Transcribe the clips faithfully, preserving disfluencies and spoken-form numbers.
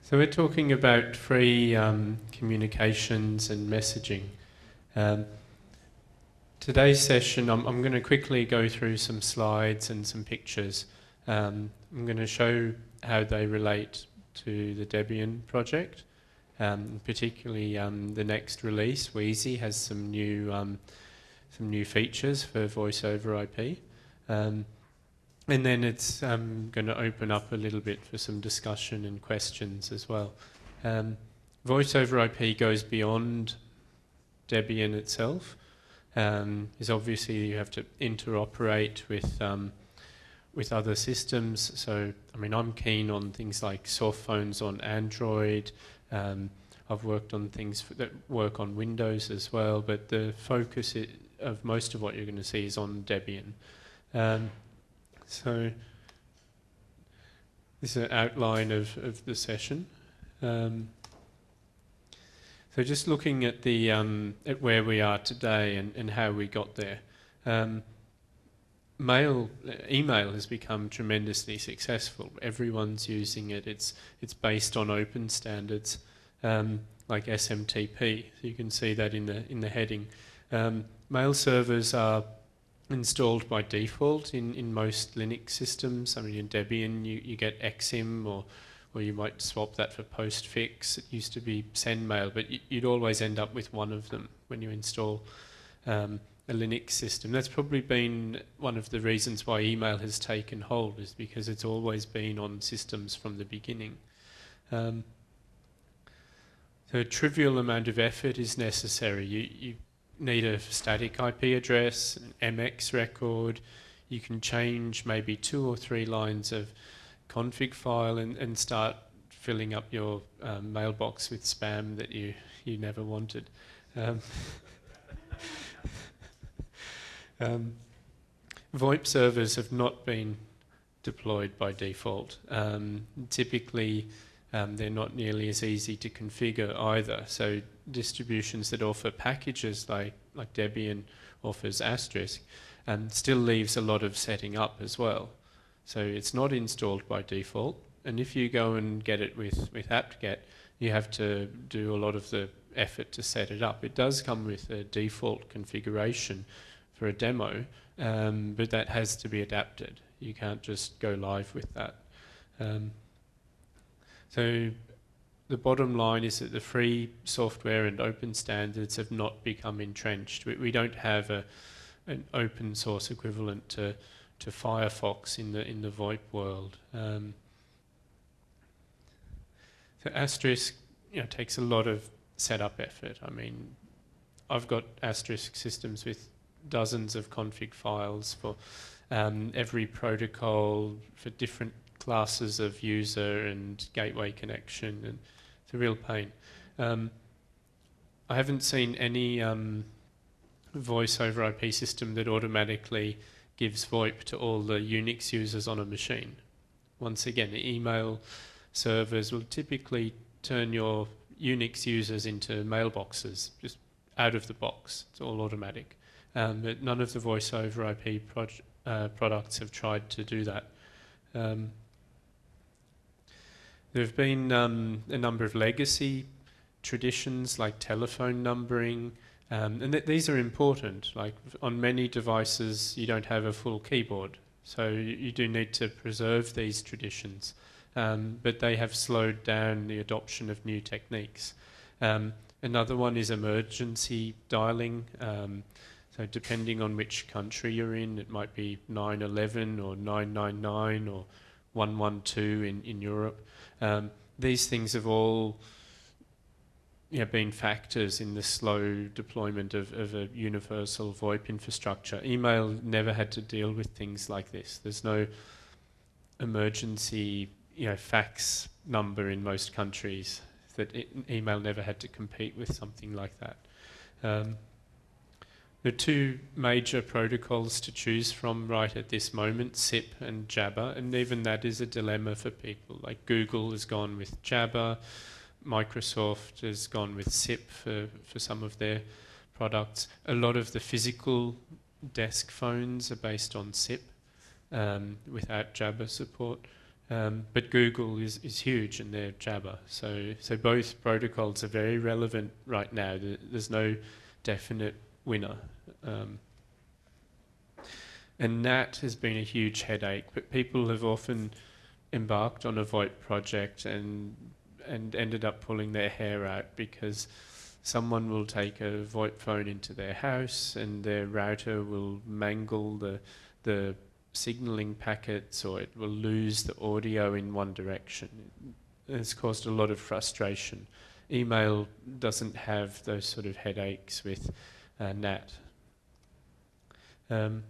So we're talking about free um, communications and messaging. Um, today's session, I'm, I'm going to quickly go through some slides and some pictures. Um, I'm going to show how they relate to the Debian project. Um, particularly um, the next release, Wheezy, has some new um, some new features for voice over I P. Um, And then it's um, going to open up a little bit for some discussion and questions as well. Um, Voice over I P goes beyond Debian itself. Um, is obviously you have to interoperate with um, with other systems. So, I mean, I'm keen on things like soft phones on Android. Um, I've worked on things f- that work on Windows as well, but the focus I- of most of what you're going to see is on Debian. Um, So this is an outline of, of the session. Um, so just looking at the um, at where we are today and, and how we got there. Um, mail, email has become tremendously successful. Everyone's using it. It's it's based on open standards um, like S M T P. So you can see that in the in the heading. Um, mail servers are installed by default in, in most Linux systems. I mean, in Debian you, you get Exim, or or you might swap that for Postfix. It used to be SendMail, but you, you'd always end up with one of them when you install um, a Linux system. That's probably been one of the reasons why email has taken hold, is because it's always been on systems from the beginning. Um, so a trivial amount of effort is necessary. You, you need a static I P address, an M X record. You can change maybe two or three lines of config file and, and start filling up your um, mailbox with spam that you, you never wanted. Um, um, VoIP servers have not been deployed by default. Um, typically, Um, they're not nearly as easy to configure either. So distributions that offer packages like, like Debian offers Asterisk um, still leaves a lot of setting up as well. So it's not installed by default. And if you go and get it with, with apt-get, you have to do a lot of the effort to set it up. It does come with a default configuration for a demo, um, but that has to be adapted. You can't just go live with that. Um, So the bottom line is that the free software and open standards have not become entrenched. We, we don't have a, an open source equivalent to, to Firefox in the in the VoIP world. Um, so Asterisk, you know, takes a lot of setup effort. I mean, I've got Asterisk systems with dozens of config files for um, every protocol for different classes of user and gateway connection, and it's a real pain. Um, I haven't seen any um, voice over I P system that automatically gives VoIP to all the Unix users on a machine. Once again, email servers will typically turn your Unix users into mailboxes, just out of the box. It's all automatic. Um, but none of the voice over I P proj- uh, products have tried to do that. Um, There have been um, a number of legacy traditions like telephone numbering, um, and th- these are important. Like on many devices, you don't have a full keyboard, so you, you do need to preserve these traditions, um, but they have slowed down the adoption of new techniques. Um, another one is emergency dialing. Um, so depending on which country you're in, it might be nine eleven or nine nine nine or one one two in, in Europe. Um, these things have all you know, been factors in the slow deployment of, of a universal VoIP infrastructure. Email never had to deal with things like this. There's no emergency you know, fax number in most countries. That it, email never had to compete with something like that. Um, There are two major protocols to choose from right at this moment, S I P and Jabber, and even that is a dilemma for people. Like Google has gone with Jabber, Microsoft has gone with S I P for, for some of their products. A lot of the physical desk phones are based on S I P um, without Jabber support. Um, but Google is, is huge and they're Jabber. So, so both protocols are very relevant right now. There's no definite winner. Um, and N A T has been a huge headache, but people have often embarked on a VoIP project and and ended up pulling their hair out because someone will take a VoIP phone into their house and their router will mangle the the signaling packets, or it will lose the audio in one direction. It's caused a lot of frustration. Email doesn't have those sort of headaches with uh, N A T. Um,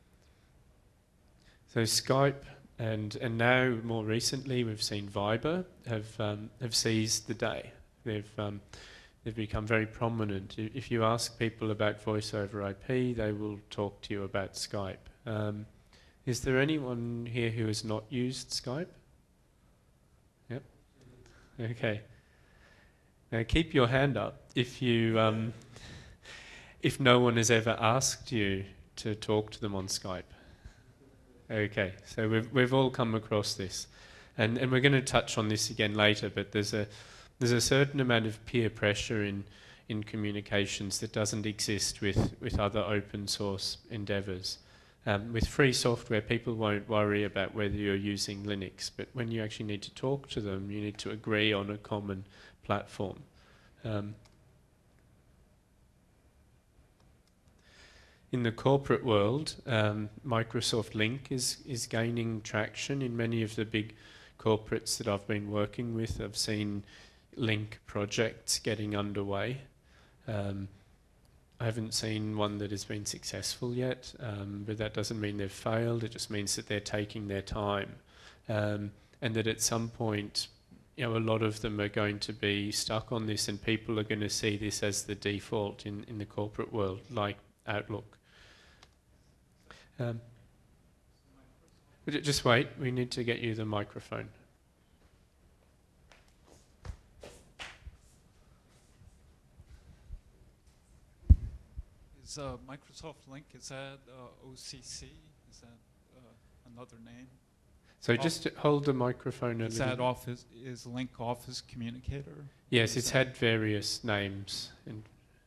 so Skype and and now more recently we've seen Viber have um, have seized the day. They've um, they've become very prominent. If you ask people about voice over I P, they will talk to you about Skype. Um, is there anyone here who has not used Skype? Yep. Okay. Now keep your hand up if you um, if no one has ever asked you to talk to them on Skype. Okay, so we've we've all come across this, and and we're going to touch on this again later. But there's a there's a certain amount of peer pressure in in communications that doesn't exist with with other open source endeavors. Um, with free software, people won't worry about whether you're using Linux, but when you actually need to talk to them, you need to agree on a common platform. Um, In the corporate world, um, Microsoft Lync is, is gaining traction in many of the big corporates that I've been working with. I've seen Lync projects getting underway. Um, I haven't seen one that has been successful yet, um, but that doesn't mean they've failed. It just means that they're taking their time, um, and that at some point, you know, a lot of them are going to be stuck on this, and people are going to see this as the default in, in the corporate world, like Outlook. Um, just wait, we need to get you the microphone. Is uh, Microsoft Lync, is that uh, O C C? Is that uh, another name? So Off just hold the microphone a is little. That Office, is Lync Office Communicator? Yes, it's had various names. And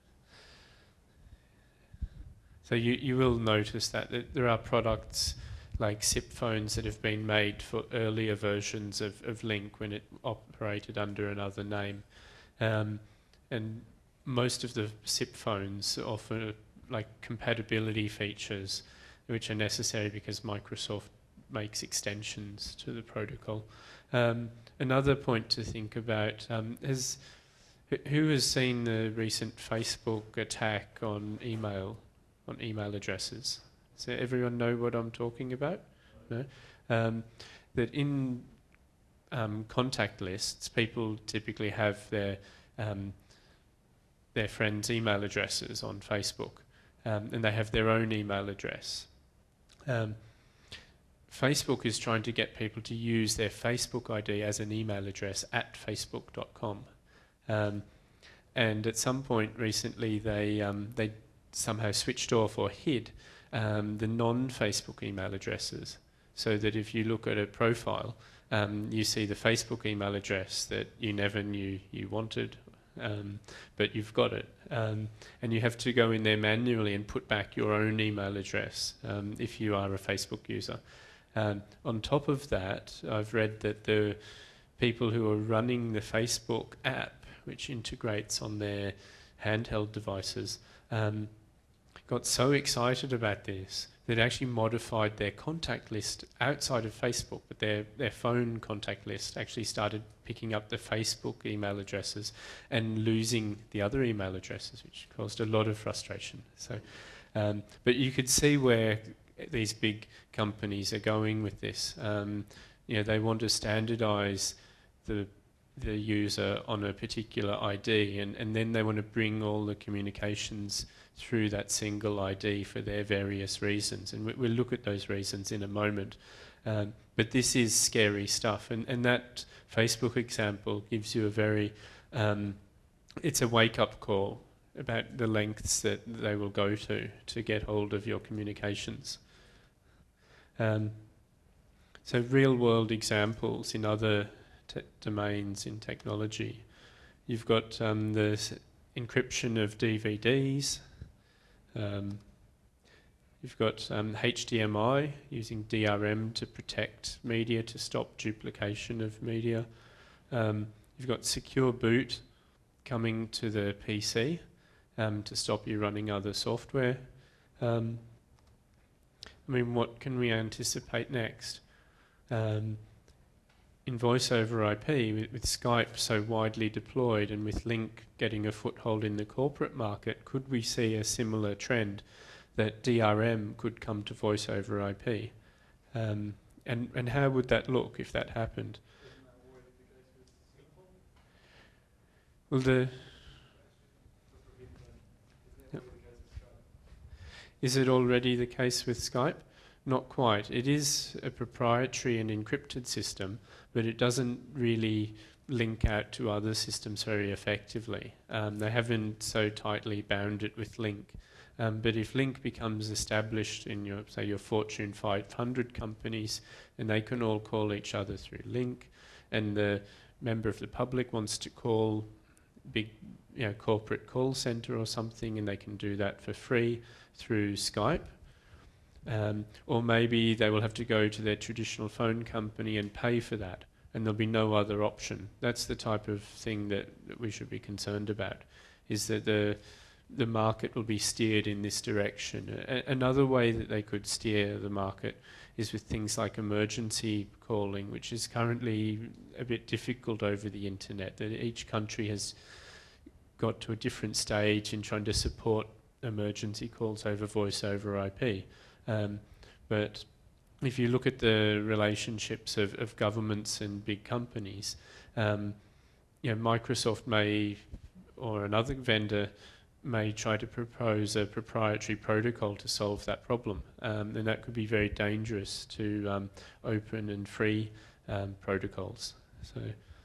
so you, you will notice that, that there are products like S I P phones that have been made for earlier versions of, of Lync when it operated under another name. Um, and most of the S I P phones offer like compatibility features which are necessary because Microsoft makes extensions to the protocol. Um, another point to think about um, is who has seen the recent Facebook attack on email? On email addresses. So everyone know what I'm talking about? No? Um, that in um, contact lists, people typically have their um, their friends' email addresses on Facebook, um, and they have their own email address. Um, Facebook is trying to get people to use their Facebook I D as an email address at facebook dot com. Um, and at some point recently, they um, they somehow switched off or hid um, the non-Facebook email addresses, so that if you look at a profile, um, you see the Facebook email address that you never knew you wanted, um, but you've got it. Um, and you have to go in there manually and put back your own email address um, if you are a Facebook user. Um, on top of that, I've read that the people who are running the Facebook app, which integrates on their handheld devices, um, got so excited about this that actually modified their contact list outside of Facebook, but their, their phone contact list actually started picking up the Facebook email addresses and losing the other email addresses, which caused a lot of frustration. So, um, but you could see where these big companies are going with this. Um, you know, they want to standardize the the user on a particular I D, and, and then they want to bring all the communications through that single I D for their various reasons. And we, we'll look at those reasons in a moment. Um, but this is scary stuff. And, and that Facebook example gives you a very, um, it's a wake-up call about the lengths that they will go to to get hold of your communications. Um, So real-world examples in other te- domains in technology. You've got um, the s- encryption of D V Ds. Um, you've got um, H D M I using D R M to protect media, to stop duplication of media. Um, you've got secure boot coming to the P C um, to stop you running other software. Um, I mean, what can we anticipate next? Um, in voice over I P, with, with Skype so widely deployed and with Link getting a foothold in the corporate market, could we see a similar trend that D R M could come to voice over I P? Um, and, and how would that look if that happened? Well, the Yep. Is it already the case with Skype? Not quite. It is a proprietary and encrypted system, but it doesn't really link out to other systems very effectively. Um, they haven't so tightly bound it with Link. Um, but if Link becomes established in your, say, your Fortune five hundred companies, and they can all call each other through Link, and the member of the public wants to call big, you know, corporate call center or something, and they can do that for free through Skype. Um, or maybe they will have to go to their traditional phone company and pay for that, and there'll be no other option. That's the type of thing that, that we should be concerned about, is that the the market will be steered in this direction. A- another way that they could steer the market is with things like emergency calling, which is currently a bit difficult over the internet. That each country has got to a different stage in trying to support emergency calls over voice over I P. Um, but if you look at the relationships of, of governments and big companies, um, you know, Microsoft may, or another vendor, may try to propose a proprietary protocol to solve that problem. Um, and that could be very dangerous to um, open and free um, protocols. So,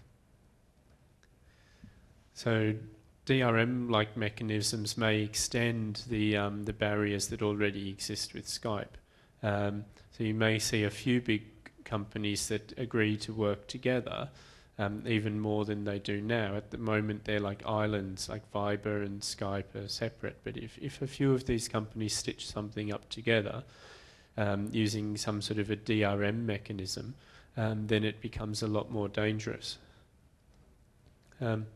so D R M-like mechanisms may extend the um, the barriers that already exist with Skype. Um, so you may see a few big companies that agree to work together, um, even more than they do now. At the moment, they're like islands, like Viber and Skype are separate. But if, if a few of these companies stitch something up together um, using some sort of a D R M mechanism, um, then it becomes a lot more dangerous. Um,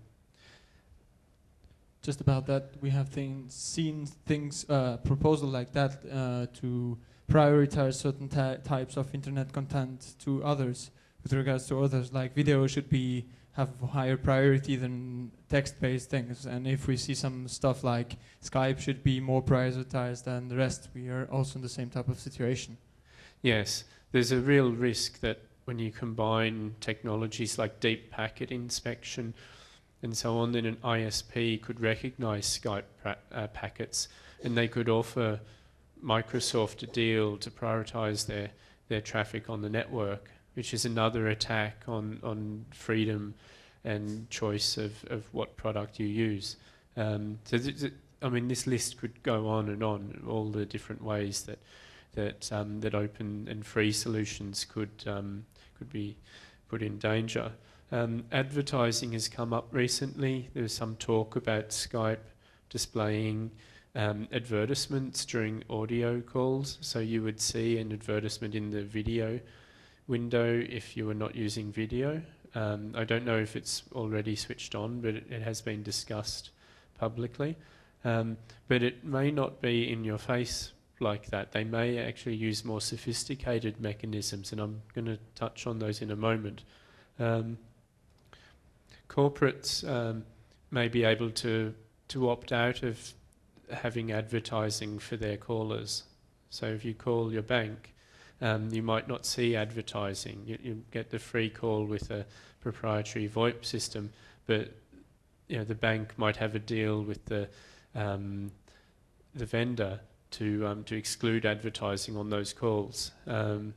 Just about that, we have things, seen things, uh, proposal like that uh, to prioritize certain types of internet content to others. With regards to others, like video should be have higher priority than text-based things. And if we see some stuff like Skype should be more prioritized than the rest, we are also in the same type of situation. Yes, there's a real risk that when you combine technologies like deep packet inspection and so on, then an I S P could recognize Skype uh, packets, and they could offer Microsoft a deal to prioritize their, their traffic on the network, which is another attack on, on freedom and choice of, of what product you use. Um, so th th I mean, this list could go on and on, all the different ways that that um, that open and free solutions could um, could be put in danger. Um, advertising has come up recently. There's some talk about Skype displaying um, advertisements during audio calls. So you would see an advertisement in the video window if you were not using video. Um, I don't know if it's already switched on, but it, it has been discussed publicly. Um, but it may not be in your face like that. They may actually use more sophisticated mechanisms, and I'm going to touch on those in a moment. Um, corporates um, may be able to to opt out of having advertising for their callers. So if you call your bank, um, you might not see advertising. You, you get the free call with a proprietary VoIP system, but you know, the bank might have a deal with the um, the vendor to um, to exclude advertising on those calls. Um,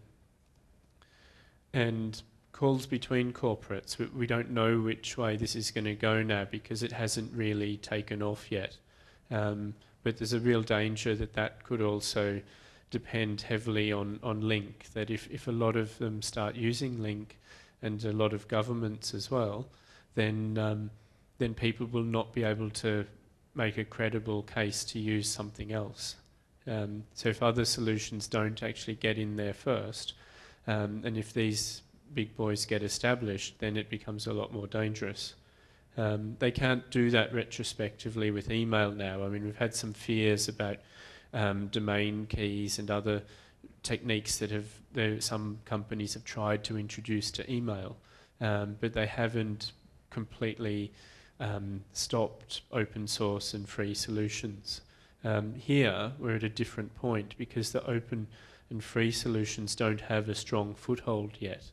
and calls between corporates, we, we don't know which way this is going to go now because it hasn't really taken off yet. Um, but there's a real danger that that could also depend heavily on, on Link, that if, if a lot of them start using Link, and a lot of governments as well, then um, then people will not be able to make a credible case to use something else. Um, so if other solutions don't actually get in there first, um, and if these big boys get established, then it becomes a lot more dangerous. Um, they can't do that retrospectively with email now. I mean, we've had some fears about um, domain keys and other techniques that have there, some companies have tried to introduce to email, um, but they haven't completely um, stopped open source and free solutions. Um, here we're at a different point because the open and free solutions don't have a strong foothold yet.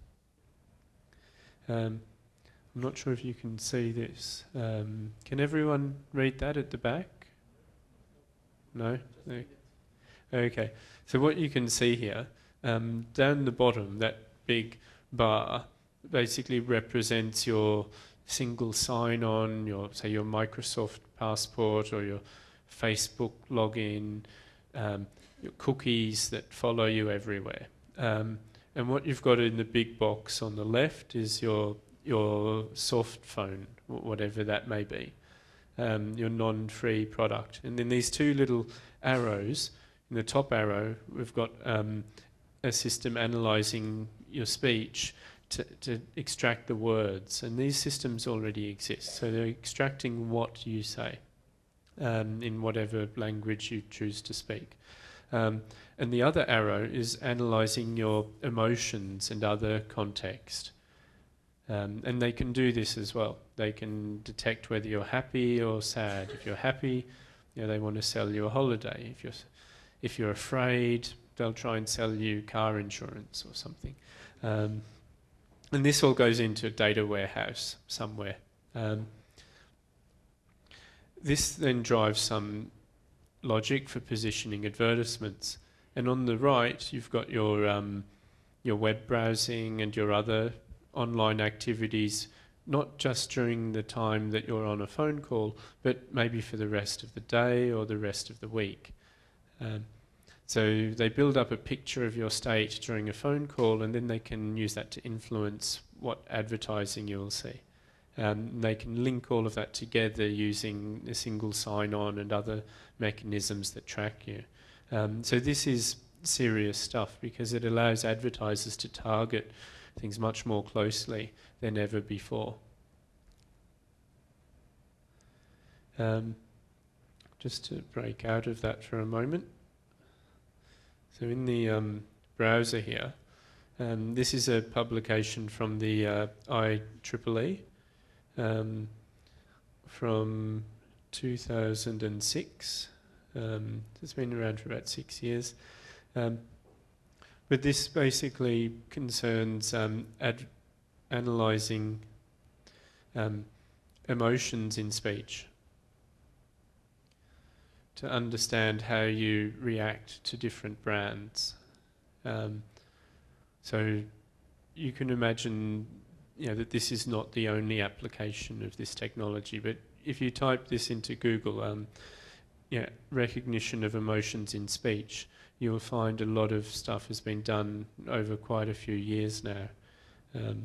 Um, I'm not sure if you can see this. Um, can everyone read that at the back? No? No? Okay, so what you can see here, um, down the bottom, that big bar basically represents your single sign-on, your say your Microsoft passport or your Facebook login, um, your cookies that follow you everywhere. Um, and what you've got in the big box on the left is your your soft phone, whatever that may be, um, your non-free product. And then these two little arrows. In the top arrow, we've got um, a system analysing your speech to, to extract the words, and these systems already exist. So they're extracting what you say um, in whatever language you choose to speak. Um, and the other arrow is analysing your emotions and other context. Um, and they can do this as well. They can detect whether you're happy or sad. If you're happy, you know, they want to sell you a holiday. If you're If you're afraid, they'll try and sell you car insurance or something. Um, and this all goes into a data warehouse somewhere. Um, this then drives some logic for positioning advertisements. And on the right, you've got your, um, your web browsing and your other online activities, not just during the time that you're on a phone call, but maybe for the rest of the day or the rest of the week. Um, so they build up a picture of your state during a phone call, and then they can use that to influence what advertising you'll see. Um, they can link all of that together using a single sign-on and other mechanisms that track you. Um, so this is serious stuff because it allows advertisers to target things much more closely than ever before. Um, just to break out of that for a moment. So in the um, browser here, um, this is a publication from the uh, I triple E um, from two thousand six. Um, it's been around for about six years. Um, but this basically concerns um, ad analysing um, emotions in speech, to understand how you react to different brands. Um, so you can imagine, you know, that this is not the only application of this technology, but if you type this into Google, um, you know, recognition of emotions in speech, you'll find a lot of stuff has been done over quite a few years now. Um,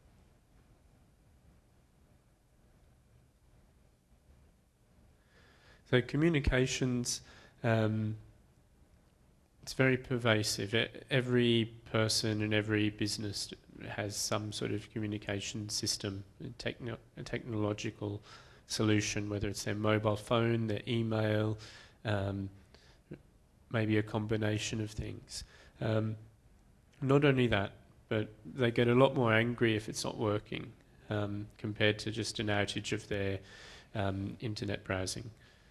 So communications, um, it's very pervasive. E- every person and every business has some sort of communication system, a, techno a technological solution, whether it's their mobile phone, their email, um, maybe a combination of things. Um, not only that, but they get a lot more angry if it's not working um, compared to just an outage of their um, internet browsing.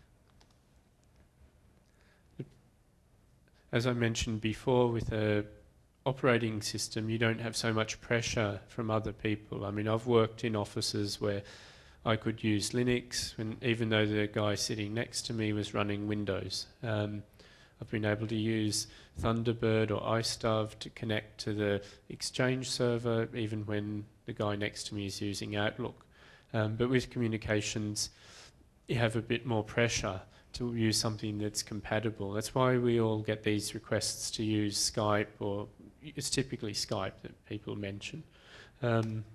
As I mentioned before, with a operating system, you don't have so much pressure from other people. I mean, I've worked in offices where I could use Linux, and even though the guy sitting next to me was running Windows. Um, I've been able to use Thunderbird or iStuff to connect to the Exchange server, even when the guy next to me is using Outlook. Um, but with communications, you have a bit more pressure to use something that's compatible. That's why we all get these requests to use Skype, or it's typically Skype that people mention. Um,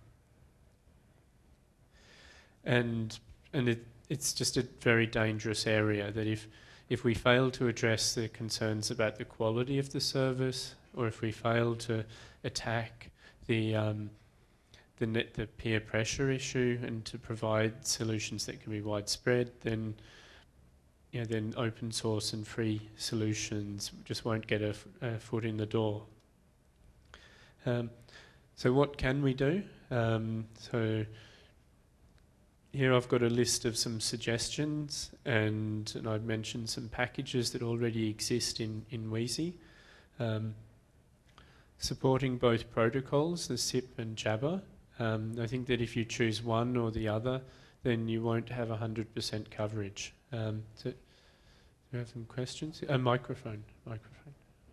and and it, it's just a very dangerous area that if, if we fail to address the concerns about the quality of the service, or if we fail to attack the um, the, net, the peer pressure issue and to provide solutions that can be widespread, then you know, then open source and free solutions just won't get a, f- a foot in the door. Um, so what can we do? Um, so here I've got a list of some suggestions, and, and I've mentioned some packages that already exist in, in Wheezy. Um, supporting both protocols, the S I P and Jabber. Um, I think that if you choose one or the other, then you won't have one hundred percent coverage. Um, so, do you have some questions? A microphone. Microphone.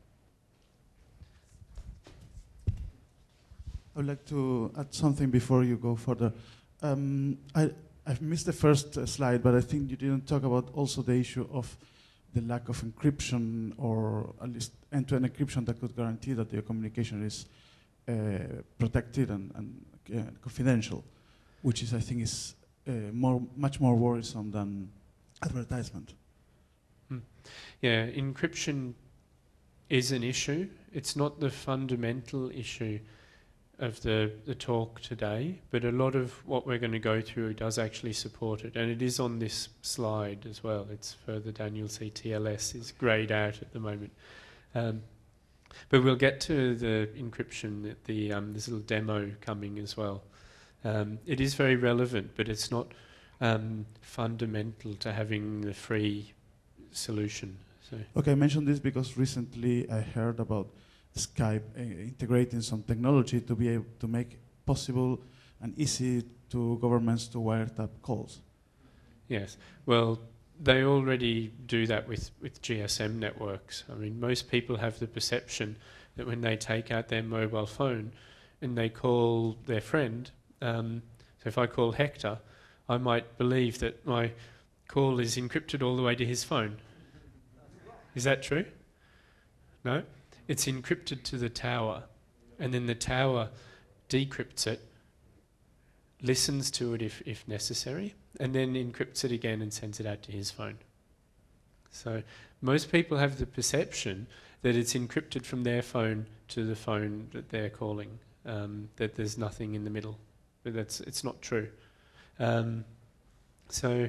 I would like to add something before you go further. Um, I, I've missed the first uh, slide, but I think you didn't talk about also the issue of the lack of encryption, or at least end-to-end encryption that could guarantee that your communication is uh, protected and, and uh, confidential, which is, I think, is uh, more, much more worrisome than advertisement. Hmm. Yeah, encryption is an issue. It's not the fundamental issue of the, the talk today, but a lot of what we're going to go through does actually support it, and it is on this slide as well. It's further down, you'll see T L S is greyed out at the moment. Um, but we'll get to the encryption at the, um, this little demo coming as well. Um, it is very relevant, but it's not um, fundamental to having the free solution. So. Okay, I mentioned this because recently I heard about Skype uh, integrating some technology to be able to make possible and easy to governments to wiretap calls. Yes, well, they already do that with, with G S M networks. I mean, most people have the perception that when they take out their mobile phone and they call their friend, um, so if I call Hector, I might believe that my call is encrypted all the way to his phone. Is that true? No? It's encrypted to the tower, and then the tower decrypts it, listens to it if, if necessary, and then encrypts it again and sends it out to his phone. So most people have the perception that it's encrypted from their phone to the phone that they're calling, um, that there's nothing in the middle. But that's, it's not true. Um, so,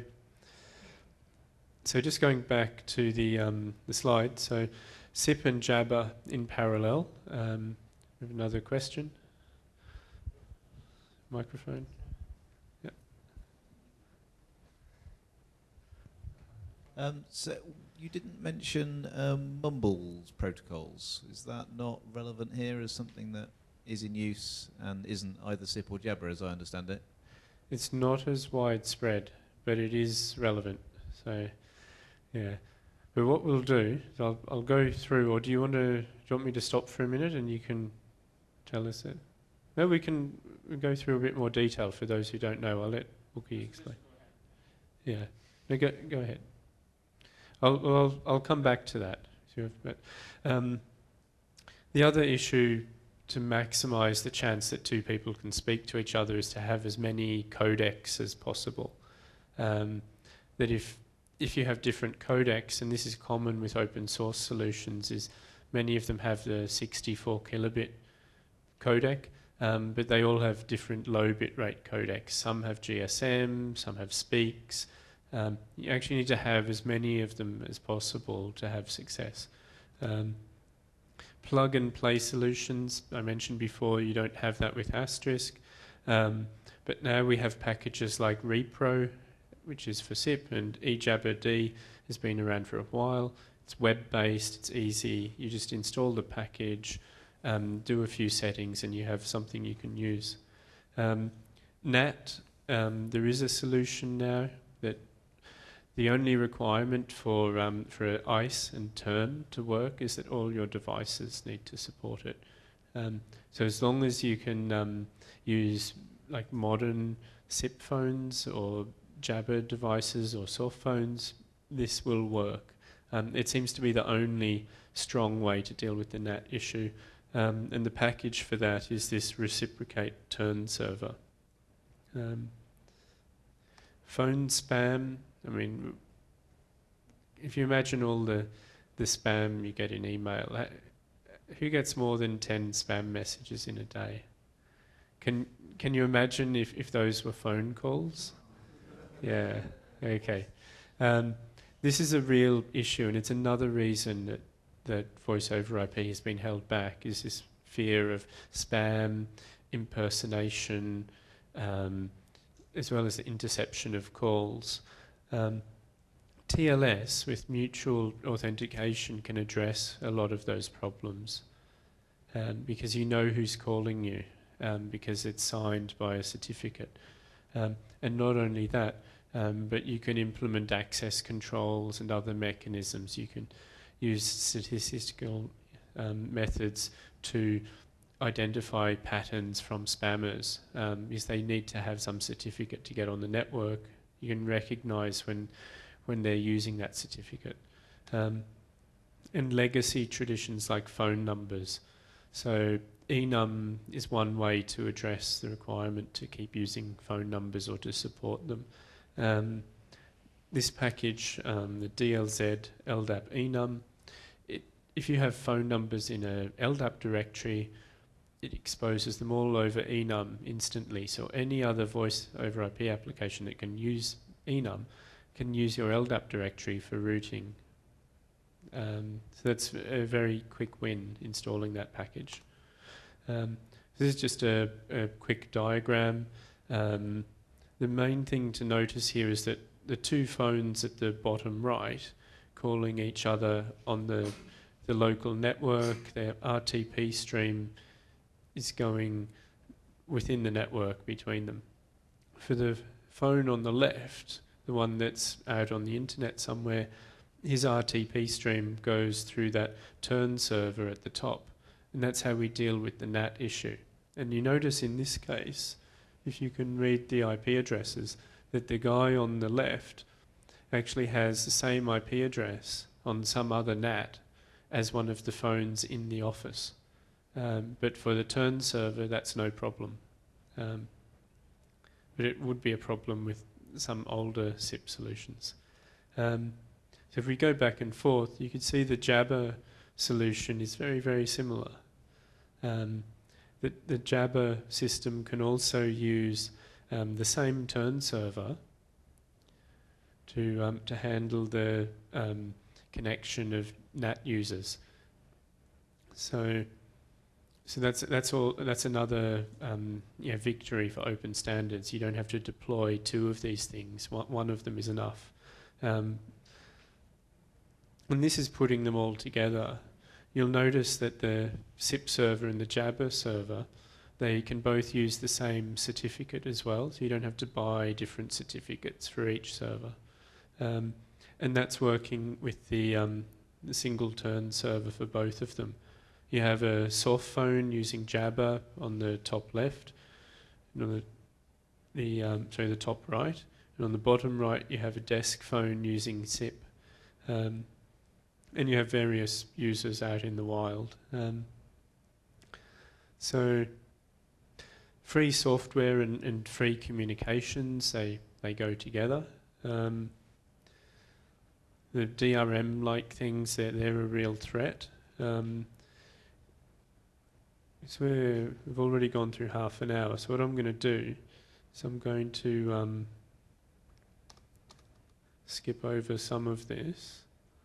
so just going back to the, um, the slide, so S I P and Jabber in parallel. Um, we have another question. Microphone. Yeah. Um, so you didn't mention um, Mumble's protocols. Is that not relevant here as something that is in use and isn't either S I P or Jabber, as I understand it? It's not as widespread, but it is relevant. So, yeah. But what we'll do is I'll, I'll go through, or do you want to, do you want me to stop for a minute and you can tell us it? No, we can go through a bit more detail for those who don't know. I'll let Wookie explain. Yeah, no, go, go ahead. I'll, I'll, I'll come back to that. But, um, the other issue to maximise the chance that two people can speak to each other is to have as many codecs as possible. Um, that if If you have different codecs, and this is common with open source solutions, is many of them have the sixty-four kilobit codec, um, but they all have different low bitrate codecs. Some have G S M, some have Speaks. Um, you actually need to have as many of them as possible to have success. Um, plug and play solutions, I mentioned before, you don't have that with Asterisk, um, but now we have packages like Repro, which is for S I P, and eJabber-D has been around for a while. It's web-based, it's easy. You just install the package, um, do a few settings, and you have something you can use. Um, N A T, um, there is a solution now that the only requirement for um, for ICE and Term to work is that all your devices need to support it. Um, so as long as you can um, use like modern S I P phones or Jabber devices or soft phones, this will work. Um, it seems to be the only strong way to deal with the N A T issue. Um, and the package for that is this reciprocate turn server. Um, phone spam, I mean, if you imagine all the, the spam you get in email, uh, who gets more than ten spam messages in a day? Can can you imagine if, if those were phone calls? Yeah, okay. Um, this is a real issue, and it's another reason that, that voice over I P has been held back, is this fear of spam, impersonation, um, as well as the interception of calls. Um, T L S with mutual authentication can address a lot of those problems, um, because you know who's calling you, um, because it's signed by a certificate. Um, and not only that, um, but you can implement access controls and other mechanisms. You can use statistical um, methods to identify patterns from spammers, um, because they need to have some certificate to get on the network. You can recognize when when they're using that certificate. Um, and legacy traditions like phone numbers. So enum is one way to address the requirement to keep using phone numbers or to support them. Um, this package, um, the D L Z L D A P enum, it, if you have phone numbers in a L D A P directory, it exposes them all over enum instantly. So any other voice over I P application that can use enum can use your L D A P directory for routing. Um, so that's a very quick win installing that package. Um, this is just a, a quick diagram. Um, the main thing to notice here is that the two phones at the bottom right calling each other on the, the local network, their R T P stream is going within the network between them. For the phone on the left, the one that's out on the internet somewhere, his R T P stream goes through that turn server at the top. And that's how we deal with the N A T issue. And you notice in this case, if you can read the I P addresses, that the guy on the left actually has the same I P address on some other N A T as one of the phones in the office. Um, but for the turn server, that's no problem. Um, but it would be a problem with some older S I P solutions. Um, so if we go back and forth, you can see the Jabber solution is very, very similar. Um, the, the Jabber system can also use um, the same turn server to, um, to handle the um, connection of N A T users. So So that's that's all. That's another um, yeah, victory for open standards. You don't have to deploy two of these things. One, one of them is enough. Um, and this is putting them all together. You'll notice that the S I P server and the Jabber server, they can both use the same certificate as well. So you don't have to buy different certificates for each server. Um, and that's working with the, um, the single turn server for both of them. You have a soft phone using Jabber on the top left, and on the, the um, sorry, the top right, and on the bottom right you have a desk phone using S I P, um, and you have various users out in the wild. Um, so free software and, and free communications, they they go together. Um, the D R M-like things, they're they're a real threat. Um, So we're, we've already gone through half an hour, so what I'm going to do is I'm going to um, skip over some of this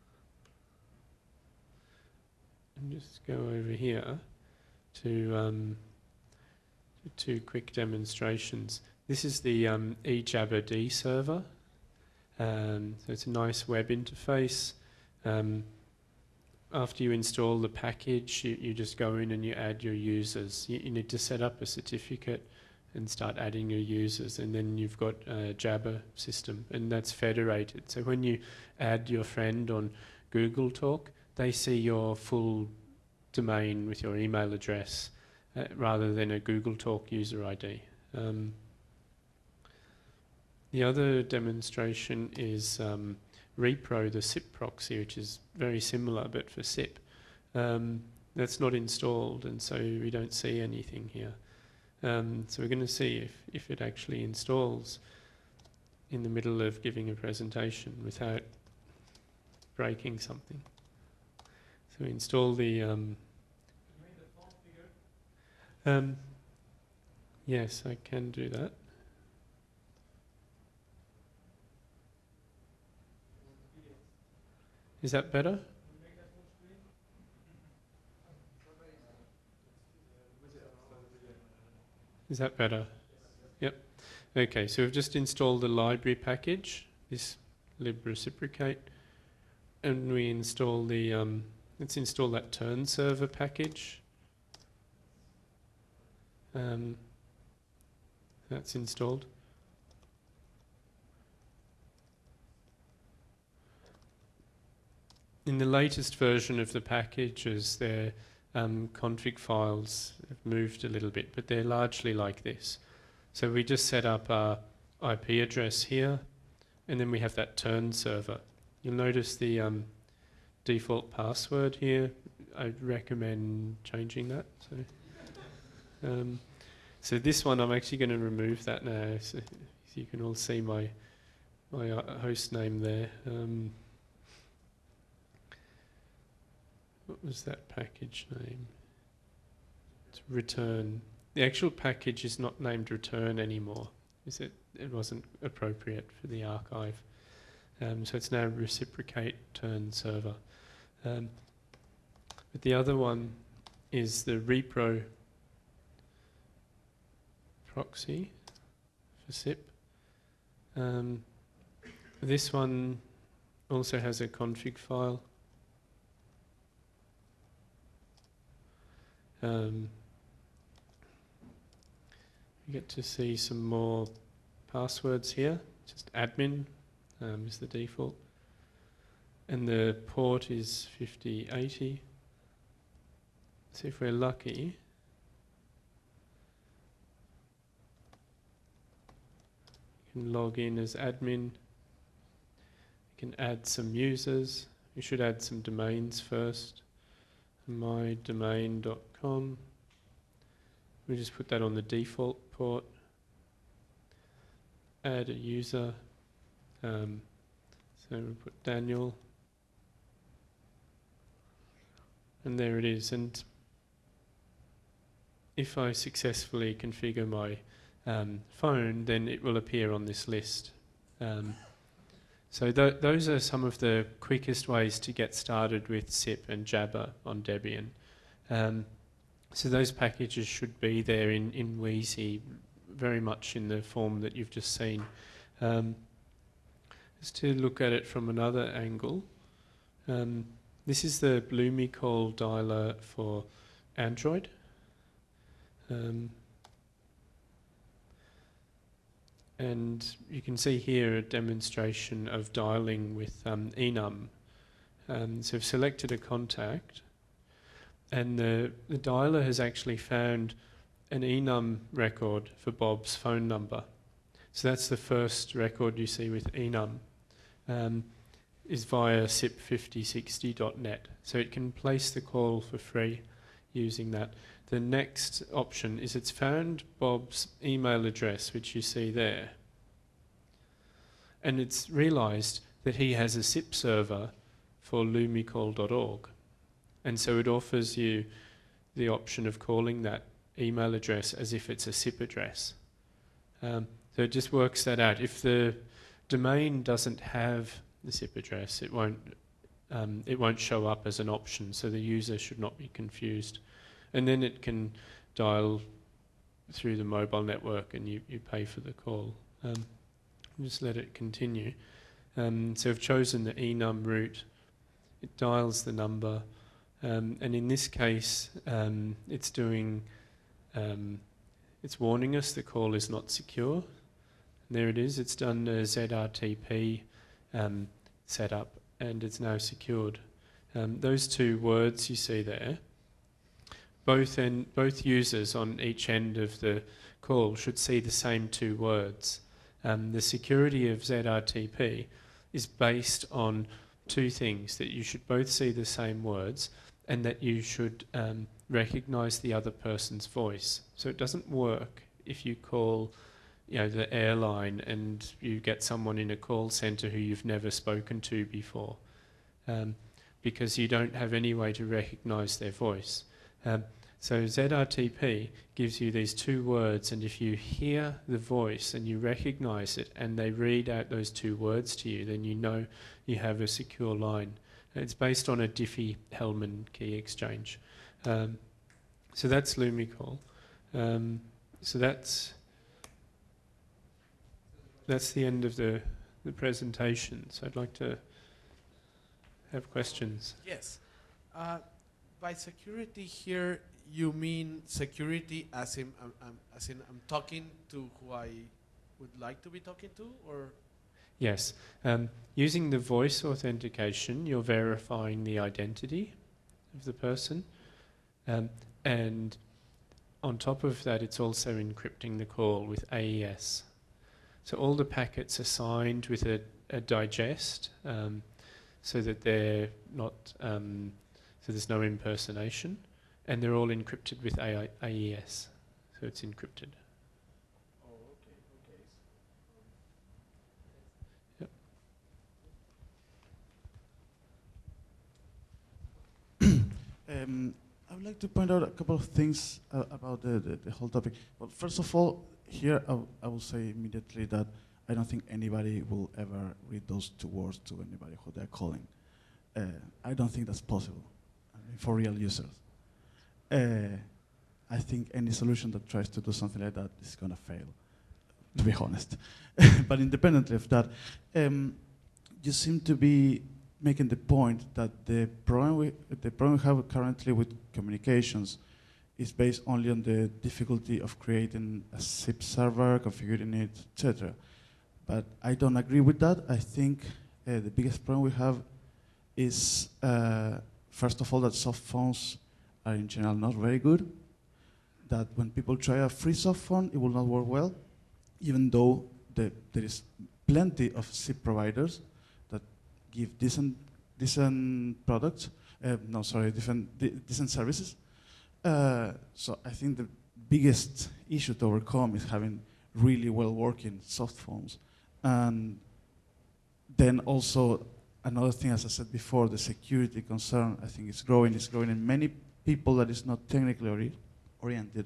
and just go over here to um, two quick demonstrations. This is the um, eJabber server. Um, so it's a nice web interface. Um, After you install the package, you, you just go in and you add your users. You, you need to set up a certificate and start adding your users, and then you've got a Jabber system, and that's federated. So when you add your friend on Google Talk, they see your full domain with your email address uh, rather than a Google Talk user I D. Um, the other demonstration is um, repro, the S I P proxy, which is very similar but for S I P. Um, that's not installed, and so we don't see anything here. Um, so we're going to see if, if it actually installs in the middle of giving a presentation without breaking something. So we install the... Um, um, yes, I can do that. Is that better? Is that better? Yep. Okay, so we've just installed the library package, this libreciprocate, and we install the, um, let's install that turn server package. Um, that's installed. In the latest version of the packages, their um, config files have moved a little bit, but they're largely like this. So we just set up our I P address here, and then we have that turn server. You'll notice the um, default password here. I'd recommend changing that. So, um, so this one, I'm actually going to remove that now, so, so you can all see my my uh, host name there. Um, What was that package name? It's return. The actual package is not named return anymore. Is it? It wasn't appropriate for the archive. Um, so it's now reciprocate turn server. Um, but the other one is the repro proxy for S I P. Um, this one also has a config file. Um, you get to see some more passwords here. Just admin um, is the default. And the port is fifty eighty. So if we're lucky, you can log in as admin. You can add some users. You should add some domains first. my domain dot com. We just put that on the default port. Add a user. Um, so we'll put Daniel. And there it is. And if I successfully configure my um, phone, then it will appear on this list. Um, So th those are some of the quickest ways to get started with S I P and Jabber on Debian. Um, so those packages should be there in, in Wheezy, very much in the form that you've just seen. Um, just to look at it from another angle, um, this is the Lumicall dialer for Android. Um, And you can see here a demonstration of dialing with um, enum. Um, so I've selected a contact, and the, the dialer has actually found an enum record for Bob's phone number. So that's the first record you see with enum, um, is via S I P fifty sixty dot net. So it can place the call for free using that. The next option is it's found Bob's email address, which you see there. And it's realised that he has a S I P server for lumicall dot org. And so it offers you the option of calling that email address as if it's a S I P address. Um, so it just works that out. If the domain doesn't have the S I P address, it won't, um, it won't show up as an option, so the user should not be confused. And then it can dial through the mobile network and you, you pay for the call. Um, just let it continue. Um, so I've chosen the enum route. It dials the number. Um, and in this case, um, it's doing, um, it's warning us the call is not secure. And there it is. It's done a Z R T P um, setup and it's now secured. Um, those two words you see there, Both, en both users on each end of the call should see the same two words. Um, the security of Z R T P is based on two things: that you should both see the same words, and that you should um, recognise the other person's voice. So it doesn't work if you call, you know, the airline and you get someone in a call centre who you've never spoken to before, um, because you don't have any way to recognise their voice. Um, so Z R T P gives you these two words, and if you hear the voice and you recognise it and they read out those two words to you, then you know you have a secure line. It's based on a Diffie-Hellman key exchange. Um, so that's Lumicall. Um, so that's that's the end of the, the presentation. So I'd like to have questions. Yes. Uh, by security here, you mean security as in, um, um, as in I'm talking to who I would like to be talking to, or? Yes. Um, using the voice authentication, you're verifying the identity of the person. Um, and on top of that, it's also encrypting the call with A E S. So all the packets are signed with a, a digest, um, so that they're not, um, so there's no impersonation. And they're all encrypted with A E S. So it's encrypted. Oh, okay, okay. Um, I would like to point out a couple of things uh, about the, the, the whole topic. Well, first of all, here I, I will say immediately that I don't think anybody will ever read those two words to anybody who they're calling. Uh, I don't think that's possible, I mean, for real users. Uh, I think any solution that tries to do something like that is going to fail, to be honest. But independently of that, um, you seem to be making the point that the problem we, the problem we have currently with communications is based only on the difficulty of creating a S I P server, configuring it, et cetera. But I don't agree with that. I think uh, the biggest problem we have is, uh, first of all, that soft phones are in general not very good. That when people try a free soft phone, it will not work well, even though the, there is plenty of S I P providers that give decent, decent products. Uh, no, sorry, different, de decent services. Uh, so I think the biggest issue to overcome is having really well-working soft phones. And then also another thing, as I said before, the security concern, I think is growing. It's growing in many people that is not technically ori oriented,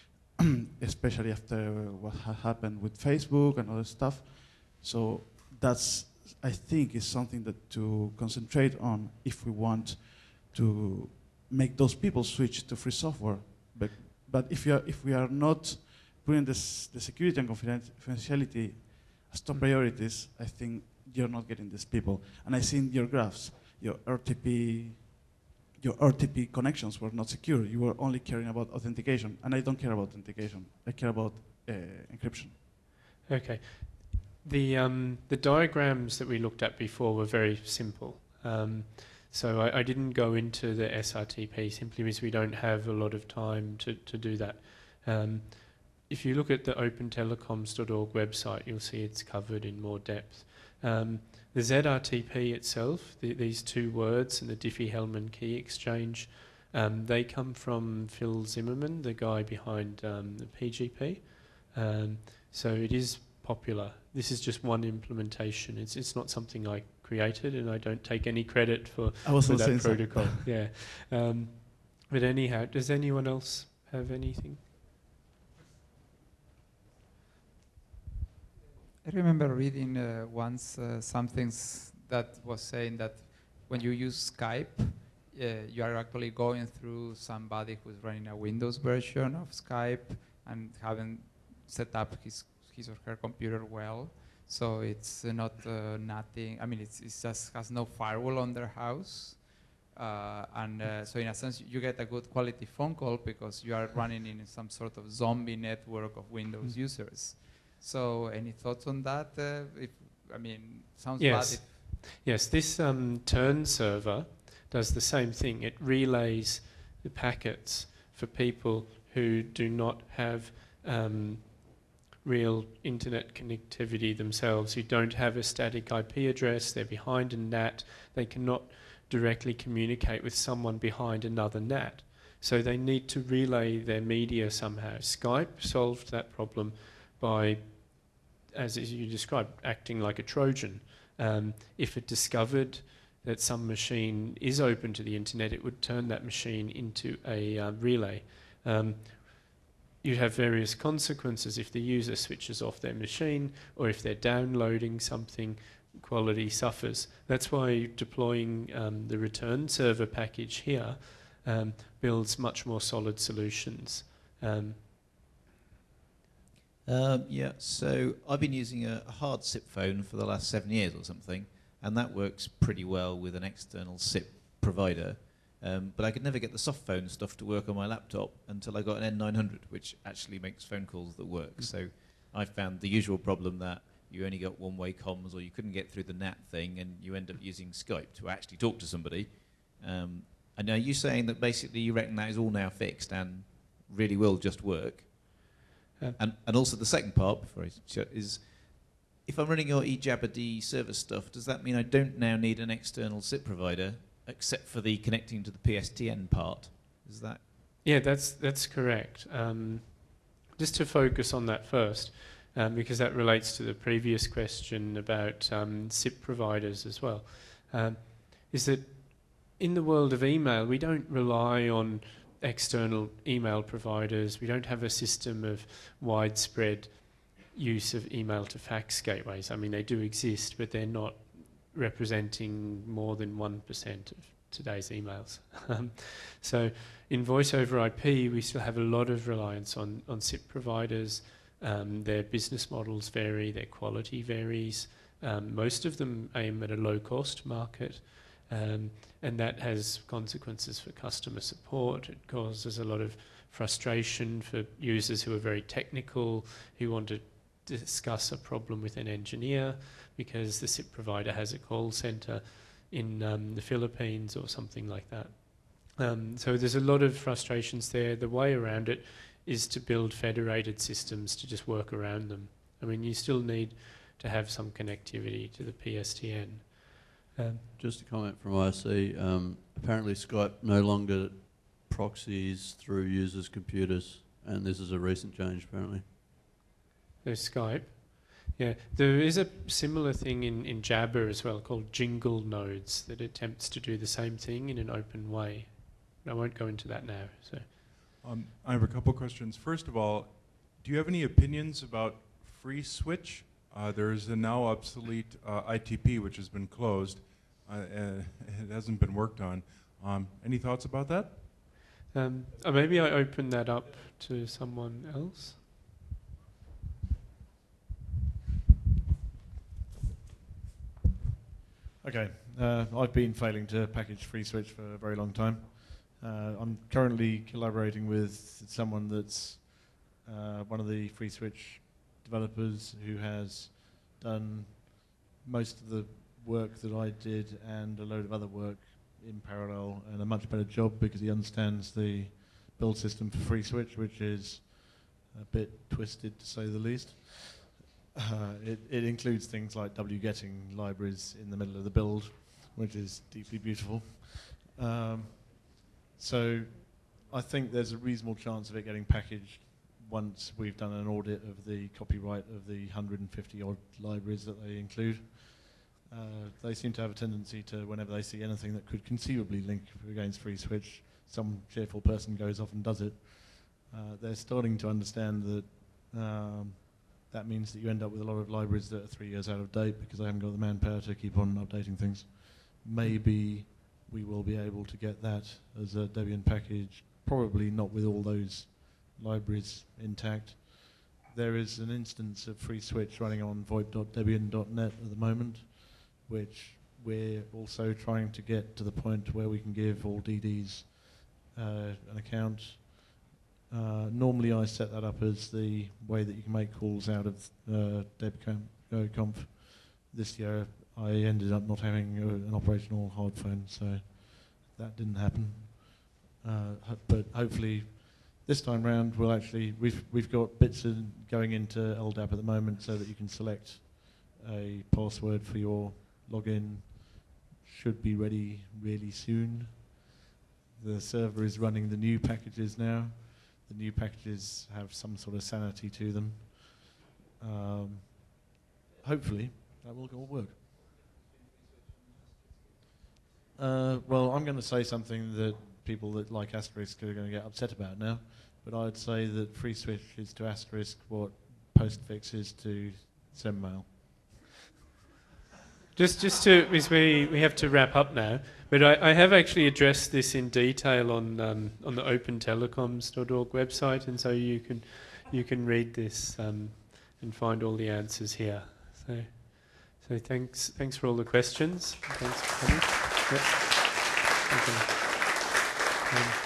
especially after what ha happened with Facebook and other stuff. So that's, I think, is something that to concentrate on if we want to make those people switch to free software. But, but if, you are, if we are not putting this, the security and confidentiality as top priorities, I think you're not getting these people. And I see in your graphs, your R T P, your R T P connections were not secure. You were only caring about authentication. And I don't care about authentication. I care about uh, encryption. Okay. The, um, the diagrams that we looked at before were very simple. Um, so I, I didn't go into the S R T P simply because we don't have a lot of time to, to do that. Um, if you look at the open telecoms dot org website, you'll see it's covered in more depth. Um, the Z R T P itself, the, these two words and the Diffie-Hellman key exchange, um, they come from Phil Zimmerman, the guy behind um, the P G P. Um, so it is popular. This is just one implementation. It's it's not something I created, and I don't take any credit for, for that protocol. Yeah. Um, but anyhow, does anyone else have anything? I remember reading uh, once uh, some things that was saying that when you use Skype, uh, you are actually going through somebody who's running a Windows version of Skype and haven't set up his his or her computer well. So it's uh, not uh, nothing. I mean, it's, it's just has no firewall on their house. Uh, and uh, so in a sense, you get a good quality phone call because you are running in some sort of zombie network of Windows mm-hmm. users. So any thoughts on that? Uh, if, I mean, sounds yes. bad. If yes, this um, turn server does the same thing. It relays the packets for people who do not have um, real internet connectivity themselves, who don't have a static I P address, they're behind a N A T, they cannot directly communicate with someone behind another N A T. So they need to relay their media somehow. Skype solved that problem by, as you described, acting like a Trojan. Um, if it discovered that some machine is open to the internet, it would turn that machine into a uh, relay. Um, you'd have various consequences if the user switches off their machine, or if they're downloading something, quality suffers. That's why deploying um, the return server package here um, builds much more solid solutions. Um, Um, yeah, so I've been using a, a hard S I P phone for the last seven years or something, and that works pretty well with an external S I P provider. Um, but I could never get the soft phone stuff to work on my laptop until I got an N nine hundred, which actually makes phone calls that work. Mm. So I found the usual problem that you only got one-way comms, or you couldn't get through the N A T thing, and you end up using Skype to actually talk to somebody. Um, and are you saying that basically you reckon that is all now fixed and really will just work? Um, and, and also the second part, before I shut, is if I'm running your eJabber server stuff, does that mean I don't now need an external S I P provider, except for the connecting to the P S T N part? Is that? Yeah, that's that's correct. Um, just to focus on that first, um, because that relates to the previous question about um, S I P providers as well, um, is that in the world of email, we don't rely on external email providers. We don't have a system of widespread use of email to fax gateways. I mean, they do exist, but they're not representing more than one percent of today's emails. um, so in voice over I P, we still have a lot of reliance on, on S I P providers. Um, their business models vary, their quality varies. Um, most of them aim at a low-cost market. Um, and that has consequences for customer support. It causes a lot of frustration for users who are very technical, who want to discuss a problem with an engineer because the S I P provider has a call center in um, the Philippines or something like that. Um, so there's a lot of frustrations there. The way around it is to build federated systems to just work around them. I mean, you still need to have some connectivity to the P S T N. Um, Just a comment from I C. Um, apparently Skype no longer proxies through users' computers, and this is a recent change apparently. There's Skype. Yeah, there is a similar thing in, in Jabber as well called Jingle Nodes that attempts to do the same thing in an open way. I won't go into that now. So, um, I have a couple questions. First of all, do you have any opinions about FreeSwitch? Uh, there is a now obsolete uh, I T P which has been closed. Uh, uh, it hasn't been worked on. Um, any thoughts about that? um, uh, maybe I open that up to someone else. Okay, uh, I've been failing to package FreeSwitch for a very long time. Uh, I'm currently collaborating with someone that's uh, one of the FreeSwitch developers who has done most of the work that I did and a load of other work in parallel, and a much better job because he understands the build system for FreeSwitch, which is a bit twisted to say the least. Uh, it, it includes things like wgetting libraries in the middle of the build, which is deeply beautiful. Um, so I think there's a reasonable chance of it getting packaged once we've done an audit of the copyright of the one hundred fifty odd libraries that they include. Uh, they seem to have a tendency to, whenever they see anything that could conceivably link against FreeSwitch, some cheerful person goes off and does it. Uh, they're starting to understand that um, that means that you end up with a lot of libraries that are three years out of date because they haven't got the manpower to keep on updating things. Maybe we will be able to get that as a Debian package, probably not with all those libraries intact. There is an instance of FreeSwitch running on voip dot debian dot net at the moment, which we're also trying to get to the point where we can give all D Ds uh, an account. Uh, normally I set that up as the way that you can make calls out of uh, debconf. This year I ended up not having uh, an operational hard phone, so that didn't happen. Uh, ho but hopefully this time round, we'll actually we've we've got bits in going into L D A P at the moment, so that you can select a password for your login. Should be ready really soon. The server is running the new packages now. The new packages have some sort of sanity to them. Um, hopefully, that will all work. Uh, well, I'm going to say something that people that like Asterisk are going to get upset about now, but I'd say that FreeSwitch is to Asterisk what Postfix is to SendMail. Just, just to, because we, we have to wrap up now, but I, I have actually addressed this in detail on um, on the open telecoms dot org website, and so you can you can read this um, and find all the answers here. So, so thanks thanks for all the questions. Thanks for coming. Yep. Okay. Um,